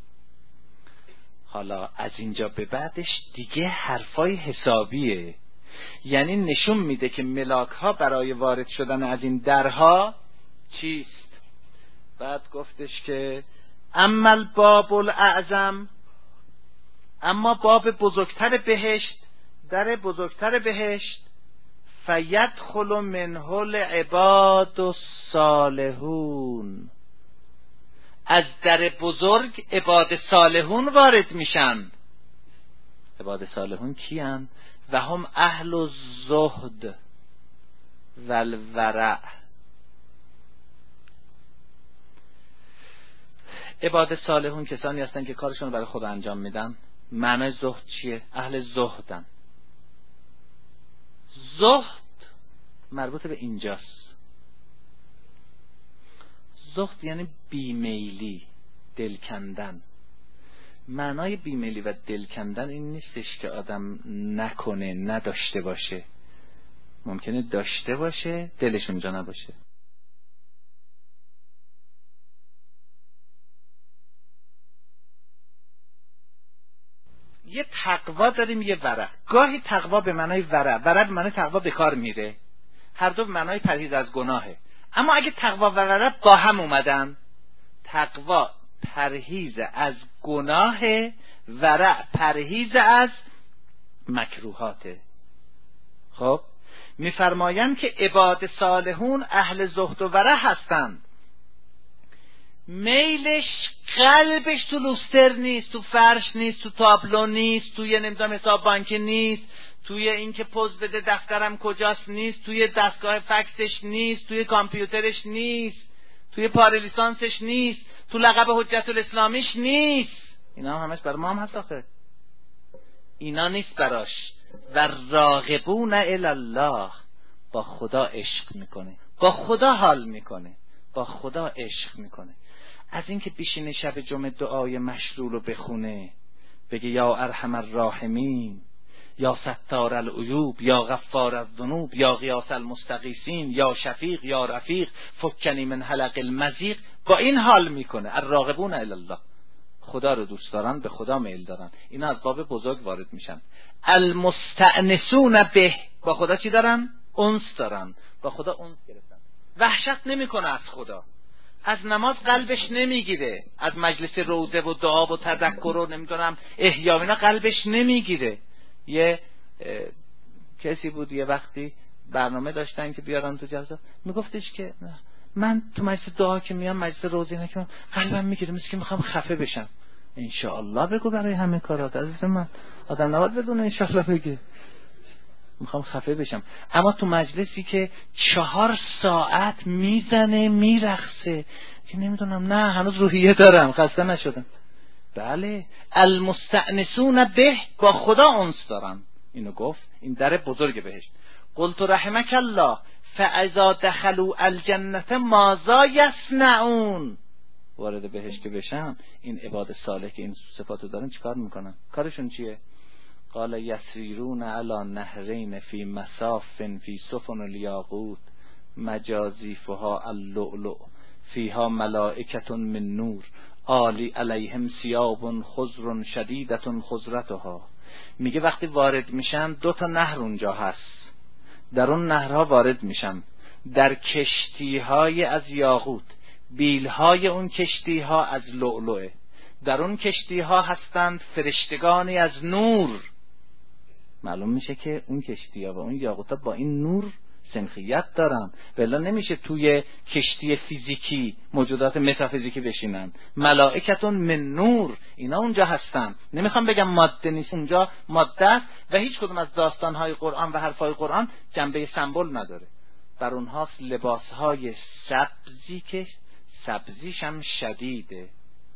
حالا از اینجا به بعدش دیگه حرفای حسابیه، یعنی نشون میده که ملاک ها برای وارد شدن از این درها چیست. بعد گفتش که اما الباب الاعظم، اما باب بزرگتر بهشت، در بزرگتر بهشت، فیدخل منه العباد الصالحون، از در بزرگ عباد صالحون وارد میشن. عباد صالحون کیان؟ و هم اهل الزهد و الورع. عباد صالحون کسانی هستن که کارشون برای خدا انجام میدن. معنی زهد چیه؟ اهل زهدن. زهد مربوط به اینجاست. زهد یعنی بیمیلی، دل کندن. معنای بیمیلی و دل کندن این نیستش که آدم نکنه، نداشته باشه. ممکنه داشته باشه دلش اونجا نباشه. یه تقوا داریم، یه ورع. گاهی تقوا به معنای ورع، ورع به معنای تقوا به کار میره. هر دو به معنای پرهیز از گناهه. اما اگه تقوا و ورع با هم اومدن، تقوا پرهیز از گناه، ورع پرهیز از مکروهاته. خب میفرمایند که عباد صالحون اهل زهد و ورع هستند. میلش، قلبش تو لوستر نیست، تو فرش نیست، تو تابلو نیست، توی نمیدونم حساب بانکی نیست، توی اینکه پوز بده دفترم کجاست نیست، توی دستگاه فکسش نیست، توی کامپیوترش نیست، توی پارلیسانسش نیست، تو لقب حجت الاسلامیش نیست. اینا همش برای ما هم هست آخه. اینا نیست براش. و راغبون الی الله، با خدا عشق میکنه، با خدا حال میکنه، با خدا عشق میکنه. از اینکه بشینه شب جمعه دعای مشروع رو بخونه، بگه یا ارحم الراحمین، یا ستار العیوب، یا غفار الذنوب، یا غیاث المستغیثین، یا شفیق، یا رفیق، فکنی من حلق المضیق، با این حال میکنه. الراغبون الی الله، خدا رو دوست دارن، به خدا میل دارن، اینا از باب بزرگ وارد میشن. المستأنسون به، با خدا چی دارن؟ انس دارن، با خدا انس گرفتن. وحشت نمیکنه از خدا، از نماز قلبش نمیگیره، از مجلس روضه و دعا و تذکر و نمیدونم احیا اینا قلبش نمیگیره. یه کسی بود یه وقتی برنامه داشتن که بیارن تو جلسه، میگفتش که من تو مجلس دعا که میام، مجلس روضه اینا که من قلبم میگیره، مثل که میخوام خفه بشم. انشاءالله بگو برای همه کارات عزیز من، آدم نباید بدونه انشاءالله بگه میخوام خفه بشم. اما تو مجلسی که 4 ساعت میزنه میرقصه که نمیدونم، نه هنوز روحیه دارم، خسته نشدم. بله، المستأنسون به، با خدا انس دارن. اینو گفت، این در بزرگ بهشت. قلت رحمک الله فاذا دخلوا الجنه ماذا یصنعون، وارد بهشت که بشن این عباد صالح که این صفاتو دارن چیکار میکنن؟ کارشون چیه؟ قال یسیرون علی نهرین فی مصاف فی سفن الیاقوت مجازیفها اللؤلؤ فیها ملائکة من نور عالی علیهم ثیاب خضر شدیدة خضرتها. میگه وقتی وارد میشن 2 نهر اونجا هست، در اون نهرها وارد میشن، در کشتیهای از یاقوت، بیلهای اون کشتیها از لؤلؤه، در اون کشتیها هستند فرشتگانی از نور. معلوم میشه که اون کشتیها و اون یاقوتا با این نور سنخیت دارن، ولی نمیشه توی کشتی فیزیکی موجودات متافیزیکی بشینن. ملائکتون من نور، اینا اونجا هستن. نمیخوام بگم ماده نیست، اونجا ماده است و هیچ کدوم از داستانهای قرآن و حرفهای قرآن جنبه سمبل نداره. بر اونهاست لباسهای سبزی که سبزیش هم شدیده.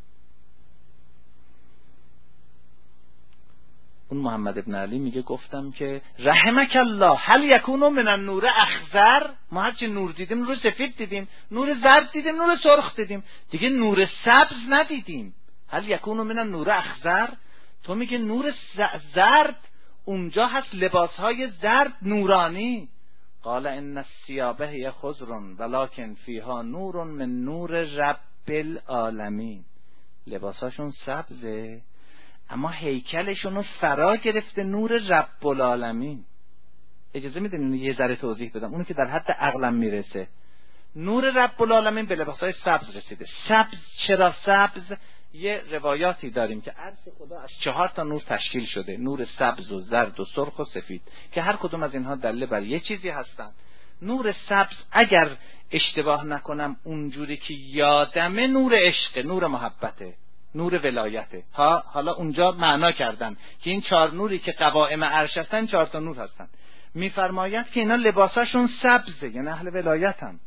اون محمد ابن علی میگه گفتم که رحمک الله هل یکونو من النور اخضر، ما هرچی نور دیدیم نور سفید دیدیم، نور زرد دیدیم، نور سرخ دیدیم، دیگه نور سبز ندیدیم. هل یکونو من النور اخضر، تو میگه نور زرد اونجا هست، لباسهای زرد نورانی. قال ان الثياب هي خضر ولكن فيها نور من نور رب العالمین. لباساشون سبزه اما هیکلشون رو فرا گرفته نور رب العالمین. اجازه میدین یه ذره توضیح بدم، اونی که در حد عقلم میرسه. نور رب العالمین به لباسهای سبز رسیده. سبز چرا سبز؟ یه روایاتی داریم که عرش خدا از 4 نور تشکیل شده، نور سبز و زرد و سرخ و سفید، که هر کدوم از اینها دلیل بر یه چیزی هستن. نور سبز اگر اشتباه نکنم اونجوری که یادمه نور عشق، نور محبته، نور ولایته. حالا اونجا معنا کردن که این 4 نوری که قوائم عرش هستن 4 نور هستن. میفرماید که اینا لباساشون سبزه، یعنی اهل ولایتن.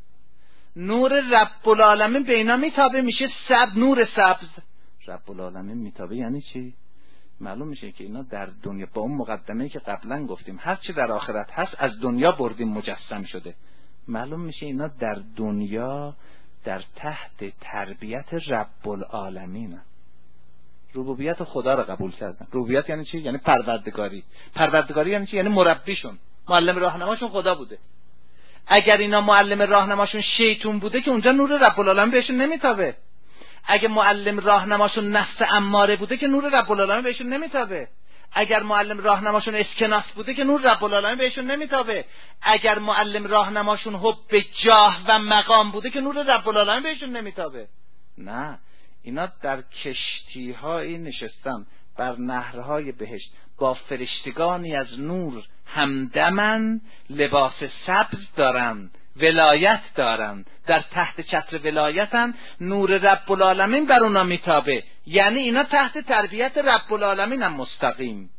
نور رب العالمین به اینا میتابه، میشه نور سبز. رب العالمین میتابه یعنی چی؟ معلوم میشه که اینا در دنیا با اون مقدمه‌ای که قبلا گفتیم هر چی در آخرت هست از دنیا بردیم مجسم شده. معلوم میشه اینا در دنیا در تحت تربیت رب العالمین. ربوبیت خدا رو قبول کردن. ربوبیت یعنی چی؟ یعنی پروردگاری. پروردگاری یعنی چی؟ یعنی مربیشون، معلم راهنماشون خدا بوده. اگر اینا معلم راهنماشون شیطون بوده که اونجا نور رب العالمین بهشون نمیتابه. اگه معلم راهنماشون نفس اماره بوده که نور رب العالمین بهشون نمیتابه. اگر معلم راهنماشون اسکناس بوده که نور رب العالمین بهشون نمیتابه. اگر معلم راهنماشون حب جاه و مقام بوده که نور رب العالمین بهشون نمیتابه. نه، اینا در کشتی‌هایی نشستن بر نهرهای بهشت با فرشتگانی از نور همدمن، لباس سبز دارن، ولایت دارن، در تحت چتر ولایتن، نور رب العالمین بر اونا میتابه، یعنی اینا تحت تربیت رب العالمین هم مستقیم.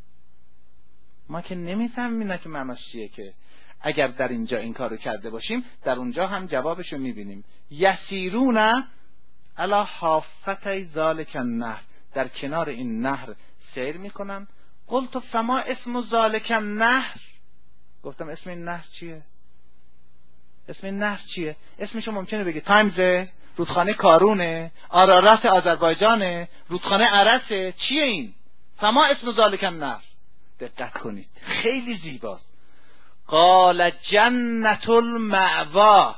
ما که نمیفهمیم اینا که معناش چیه، که اگر در اینجا این کارو کرده باشیم در اونجا هم جوابشو میبینیم. یسیرون علی حافتي ذلک النهر، در کنار این نهر سیر میکنن. قلت فما اسم ذلک النهر، گفتم اسم این نهر چیه؟ اسم این نهر چیه؟ اسمشو ممکنه بگی تایمز، رودخانه کارونه، آرارات آذربایجانه، رودخانه عرسه، چیه این؟ فما اسم ذلک النهر. دقت کنید خیلی زیباست. قال جنت المأوا،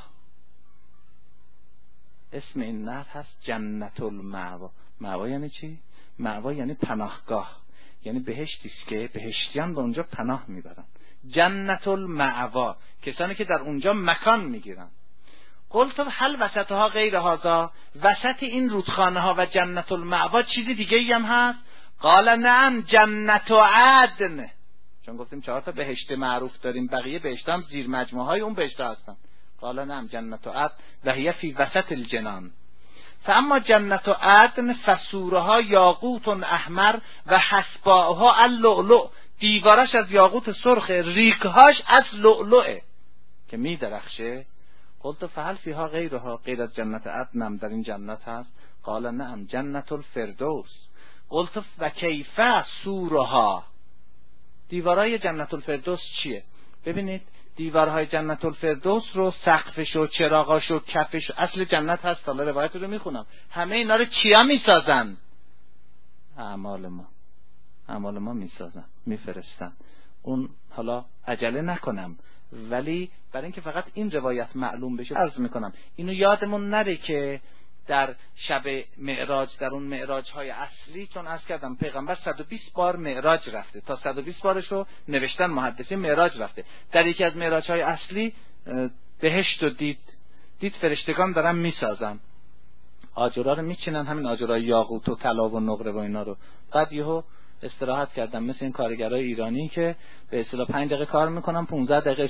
اسم این نهر هست جنت المأوا. مأوا یعنی چی؟ مأوا یعنی پناهگاه، یعنی بهشتی است که بهشتیان به اونجا پناه میبرن. جنت المأوا، کسانی که در اونجا مکان میگیرن. قلت هل وسطها غیر هذا، وسط این رودخانه ها و جنت المأوا چیزی دیگه ای هم هست؟ قال نعم جنت عدن، چون گفتیم 4 بهشت معروف داریم، بقیه بهشت هم زیر مجموعه های اون بهشت هستن. قال نعم جنت عدن و هي فی وسط الجنان. فاما جنت عدن فسورها یاقوت احمر و حصباها اللؤلؤ، دیوارش از یاقوت سرخ، ریگهاش از لؤلؤه که می درخشه. قلت فهل فیها غیرها، غیر از جنت عدن در این جنت هست؟ قال نعم جنت الفردوس. قلت و کیف سورها، دیوارهای جنت الفردوس چیه؟ ببینید دیوارهای جنت الفردوس رو، سقفش و چراغاش و کفش، اصل جنت هست، حالا روایت رو میخونم، همه اینا رو چیا میسازن؟ اعمال ما. اعمال ما میسازن، میفرستن. اون حالا عجله نکنم، ولی برای اینکه فقط این روایت معلوم بشه عرض میکنم اینو یادمون نره که در شب معراج، در اون معراج های اصلی، چون عرض کردم پیغمبر 120 بار معراج رفته، تا 120 بارشو نوشتن محدثین معراج رفته. در یکی از معراج های اصلی بهشت رو دید فرشتگان دارن میسازن، آجرها رو میچینن، همین آجرهای یاقوت و طلا و نقره و اینا رو. بعد یهو استراحت کردن، مثل این کارگرای ایرانی که به اصطلاح 5 دقیقه کار میکنن 15 دقیقه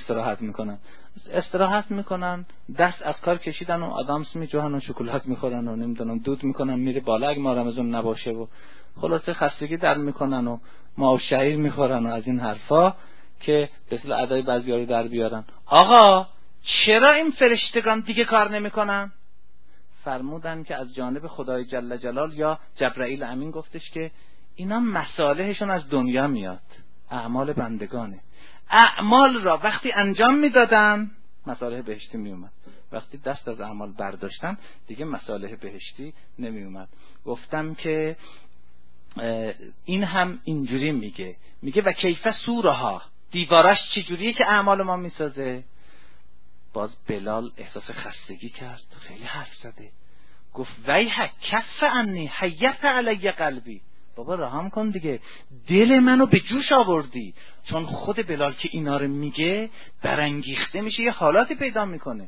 استراحت میکنن، دست از کار کشیدن و آدامس میجوهن و شکلات میخورن و نمیدونم دود میکنن میره بالا اگه ما رمضان نباشه و خلاصه خستگی در میکنن و ما شعیر میخورن و از این حرفا که به اصطلاح ادای بعضیا رو در بیارن. آقا چرا این فرشتگان دیگه کار نمیکنن؟ فرمودن که از جانب خدای جل جلال یا جبرائیل امین گفتش که اینا مصالحشون از دنیا میاد، اعمال بندگانه. اعمال را وقتی انجام میدادن مصالح بهشتی میومد، وقتی دست از اعمال برداشتن دیگه مصالح بهشتی نمیومد. گفتم که این هم اینجوری میگه و کیف سورها، دیواراش چجوریه که اعمال ما میسازه. باز بلال احساس خستگی کرد، خیلی حرف زده، گفت ویحک کف عنی حیت علی قلبی، بابا رحم کن دیگه، دل منو به جوش آوردی. چون خود بلال که اینا رو میگه برانگیخته میشه، یه حالاتی پیدا میکنه،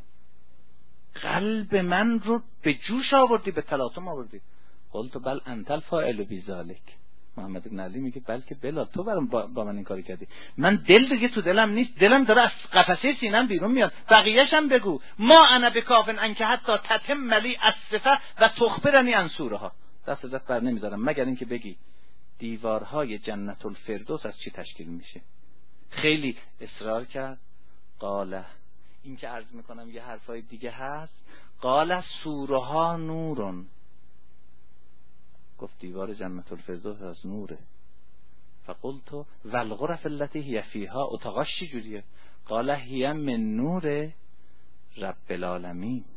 قلب من رو به جوش آوردی، به تلاطم آوردی. قلت بل انت الفاعل بذلک. محمد بن علی میگه بلکه بلال تو با من این کاری کردی، من دل دیگه تو دلم نیست، دلم داره از قفسه سینم بیرون میاد. بقیه‌ش هم بگو ما انا بکافن انکه حتی تتم لی الصفه و تخبرنی عن سورها، دست ازت بر نمیذارم مگر اینکه بگی دیوارهای جنت الفردوس از چی تشکیل میشه. خیلی اصرار کرد. قاله، این که عرض میکنم یه حرفای دیگه هست، قاله سورها نورون، گفت دیوار جنت الفردوس از نوره. فقلت والغرف التي هي فيها، اتاقاش چی جوریه؟ قال هي من نور رب العالمین.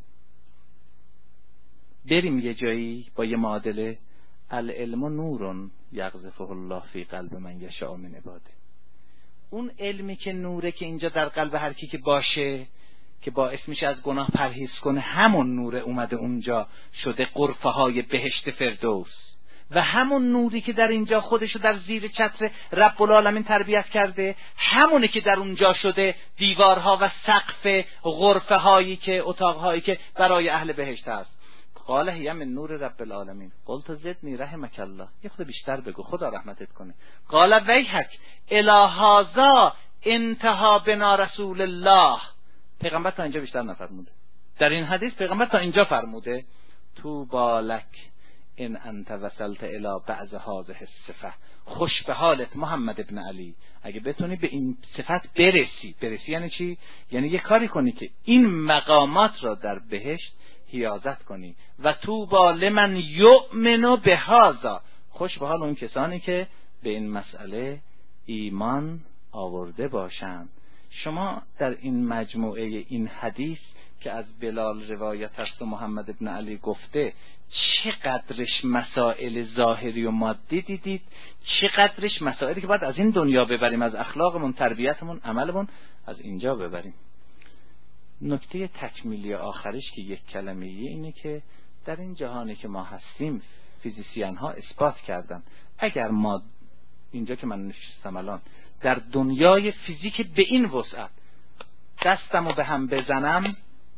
بریم یه جایی با یه معادله، العلم نورون یقذفه الله فی قلب من یشاء من عباده. اون علمی که نوره که اینجا در قلب هر کی که باشه که باعث میشه از گناه پرهیز کنه، همون نوره اومده اونجا شده غرفه های بهشت فردوس، و همون نوری که در اینجا خودشو در زیر چتر رب العالمین تربیت کرده، همونه که در اونجا شده دیوارها و سقف غرفه هایی که اتاقهایی که برای اهل بهشت هست. قال هی من نور رب العالمین. قلت زدنی رحمک الله، یه خود بیشتر بگو خدا رحمتت کنه. قال ویحک الی هذا انتهى بنا رسول الله. پیغمبر تا اینجا بیشتر نفرموده در این حدیث، پیغمبر تا اینجا فرموده تو بالک ان انت وصلت الی بعض هذه الصفه. خوش به حالت محمد ابن علی اگه بتونی به این صفت برسی. یعنی چی؟ یعنی یه کاری کنی که این مقامات را در بهشت حیازت کنی. و طوبی لمن یؤمن بهذا، خوش به حال اون کسانی که به این مسئله ایمان آورده باشند. شما در این مجموعه این حدیث که از بلال روایت است و محمد ابن علی گفته، چقدرش مسائل ظاهری و مادی دیدید، چقدرش مسائلی که باید از این دنیا ببریم، از اخلاقمون، تربیتمون، عملمون از اینجا ببریم. نکته تکمیلی آخرش که یک کلمه‌ایه اینه که در این جهانی که ما هستیم فیزیسیان ها اثبات کردن اگر ما اینجا که من نشستم الان در دنیای فیزیک به این وسعت دستمو به هم بزنم،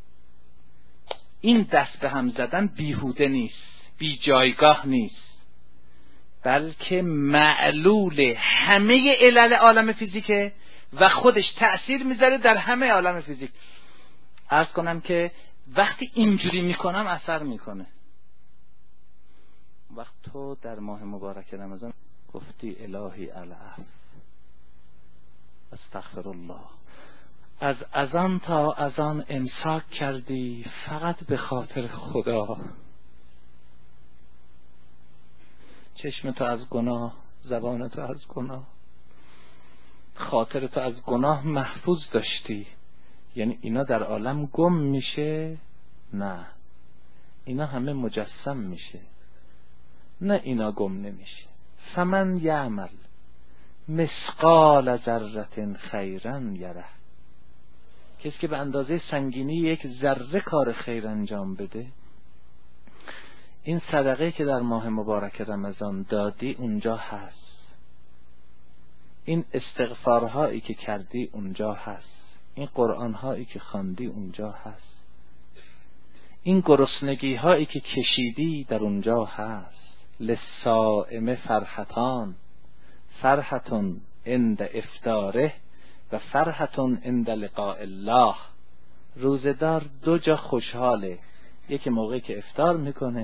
این دست به هم زدن بیهوده نیست، بی جایگاه نیست، بلکه معلول همه علل عالم فیزیکه و خودش تأثیر میذاره در همه عالم فیزیک. عرض کنم که وقتی اینجوری میکنم اثر میکنه. وقت تو در ماه مبارک رمضان گفتی الهی العفو استغفر الله، از اذان تا اذان امساک کردی فقط به خاطر خدا، چشم تو از گناه، زبان تو از گناه، خاطر تو از گناه محفوظ داشتی. یعنی اینا در عالم گم میشه؟ نه، اینا همه مجسم میشه. نه اینا گم نمیشه. فمن یعمل مثقال ذره خیرا یره. کسی که به اندازه سنگینی یک ذره کار خیر انجام بده، این صدقه که در ماه مبارک رمضان دادی اونجا هست، این استغفارهایی که کردی اونجا هست، این قرآنهایی که خواندی اونجا هست، این گرسنگی هایی که کشیدی در اونجا هست. للصائم فرحتان، فرحتون عند افطاره و فرحتون عند لقاء الله. روزدار دو جا خوشحاله، یکی موقعی که افطار میکنه،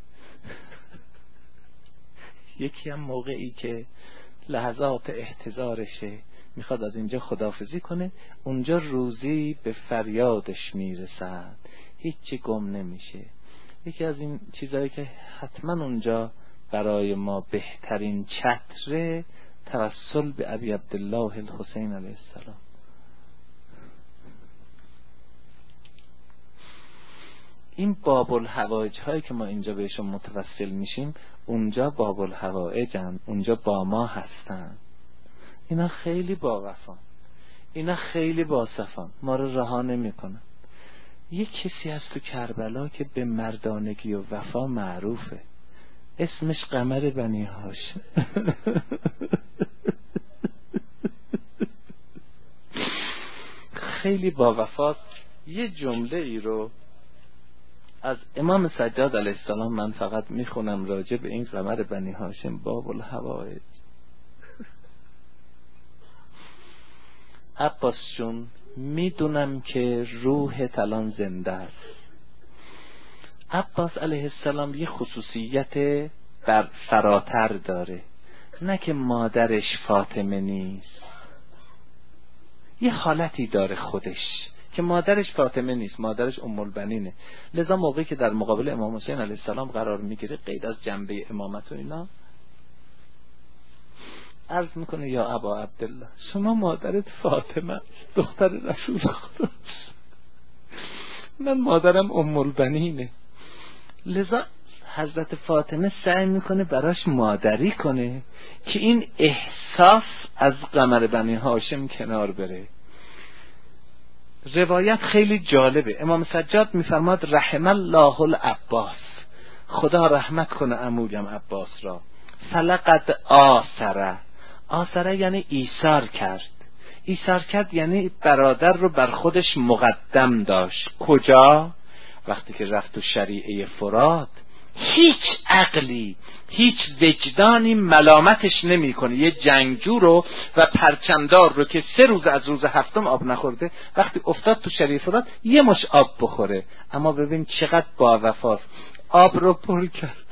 یکی هم موقعی که لحظات احتضارشه، میخواد از اینجا خداحافظی کنه، اونجا روزی به فریادش میرسد، هیچی گم نمیشه. یکی از این چیزایی که حتما اونجا برای ما بهترین چتره، توسل به ابی عبدالله الحسین علیه السلام. این باب الحوائج هایی که ما اینجا بهشون متوسل میشیم، اونجا باب الحوائج هستند، اونجا با ما هستن. اینا خیلی با وفا، اینا خیلی با صفان، ما رو رها نمیکنن. یک کسی هست تو کربلا که به مردانگی و وفا معروفه، اسمش قمر بنی هاشم. خیلی با وفاست. یه جمله ای رو از امام سجاد علیه السلام من فقط میخونم راجع به این قمر بنی هاشم، باب الحوائج. عباس جون، میدونم که روح الان زنده است. عباس علیه السلام یه خصوصیت بر فراتر داره، نه که مادرش فاطمه نیست، یه حالتی داره خودش که مادرش فاطمه نیست، مادرش ام البنینه. لذا موقعی که در مقابل امام حسین علیه السلام قرار میگیره، غیر از جنبه امامت و اینا، عرض میکنه یا ابا عبدالله، شما مادرت فاطمه است، دختر رسول خداست، من مادرم ام البنینه. لذا حضرت فاطمه سعی میکنه براش مادری کنه که این احساس از قمر بنی هاشم کنار بره. روایت خیلی جالبه. امام سجاد میفرماد رحم الله العباس، خدا رحمت کنه عمویم عباس را. فلقد آثره یعنی ایثار کرد. ایثار کرد یعنی برادر رو بر خودش مقدم داشت. کجا؟ وقتی که رفت تو شریعه فرات، هیچ عقلی، هیچ وجدانی ملامتش نمیکنه. یه جنگجو رو و پرچمدار رو که 3 روز از روز هفتم آب نخورده، وقتی افتاد تو شریعه فرات یه مش آب بخوره. اما ببین چقدر با وفاست، آب رو پر کرد.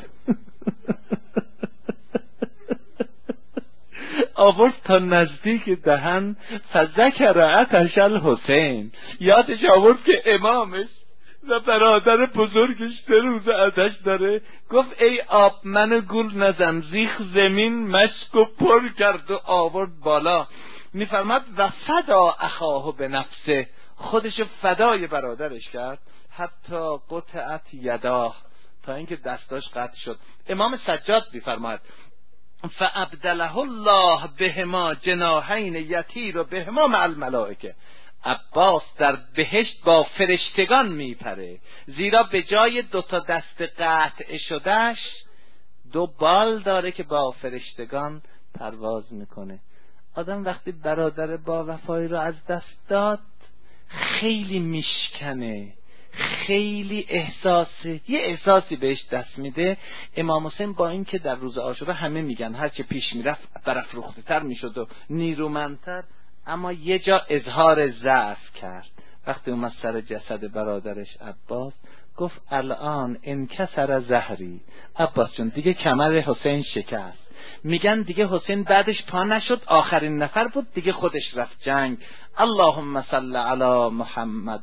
آورد تا نزدیک دهن، فذکر عطش الحسین، یادش آورد که امامش و برادر بزرگش 3 روز عطش داره. گفت ای آب منو گول نزن، زیخ زمین مشکو پر کرد و آورد بالا. میفرماد و فدا اخاه به نفسه، خودش فدای برادرش کرد. حتی قطعت یداه، تا اینکه دستاش قطع شد. امام سجاد میفرماد فابدله الله بهما جناحین یطیر بهما مع الملائکه. عباس در بهشت با فرشتگان میپره، زیرا به جای 2 دست قطع شدهش 2 بال داره که با فرشتگان پرواز میکنه. آدم وقتی برادر با وفایی رو از دست داد، خیلی میشکنه، خیلی یه احساسی بهش دست میده. امام حسین با این که در روز عاشورا همه میگن هر چه پیش میرفت برافروخته تر میشد و نیرومندتر، اما یه جا اظهار ضعف کرد. وقتی اومد سر جسد برادرش عباس، گفت الان انکسر ظهری. عباس جون دیگه کمر حسین شکست. میگن دیگه حسین بعدش پا نشد، آخرین نفر بود، دیگه خودش رفت جنگ. اللهم صل علی محمد.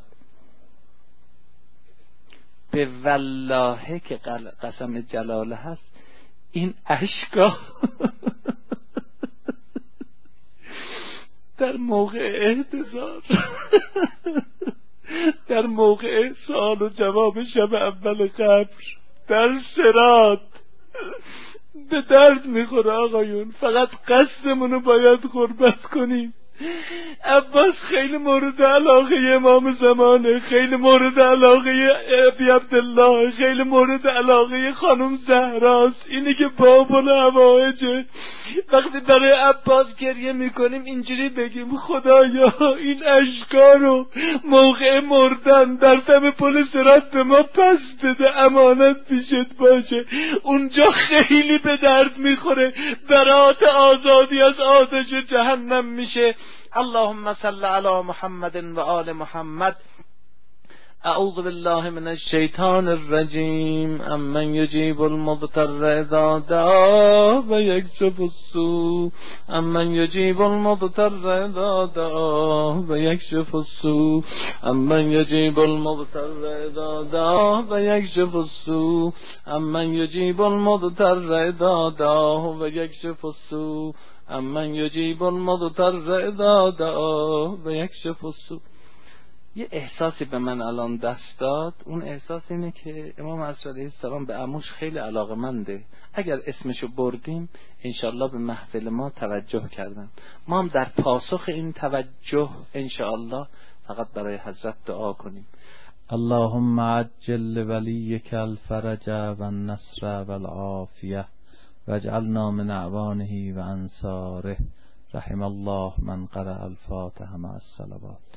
به والله که قسم جلاله هست، این اشکا در موقع احتضار، در موقع سوال و جواب شب اول قبر، در صراط، به درد میخوره آقایون. فقط قصدمونو باید قربت کنیم. عباس خیلی مورد علاقه امام زمانه، خیلی مورد علاقه ابی عبدالله، خیلی مورد علاقه خانم زهراست. اینی که باب الحوائجه. وقتی برای عباس گریه میکنیم اینجوری بگیم خدایا این اشکارو موقع مردن در دم پل صراط به ما پس بده، امانت پیشت باشه. اونجا خیلی به درد میخوره، برات آزادی از آتش جهنم میشه. اللهم صل علی محمد و آل محمد. اعوذ بالله من الشیطان الرجیم. امن یجیب المضطر اذا دعا و یکشف السوء. امن یجیب المضطر اذا دعا و یکشف السوء. امن یجیب المضطر اذا دعا و یکشف السوء. امن یجیب المضطر اذا دعا و یکشف السوء. امن یجیب المضطر اذا دعا و یکشف السوء. یه احساسی به من الان دست داد. اون احساس اینه که امام عصر علیه السلام به عموش خیلی علاقمنده. اگر اسمشو بردیم انشاءالله به محفل ما توجه کردن. ما هم در پاسخ این توجه انشاءالله فقط برای حضرت دعا کنیم. اللهم عجل ولیک الفرج و النصر و العافیه واجعلنا من اعوانه و انصاره. رحم الله من قرأ الفاتحه مع الصلوات.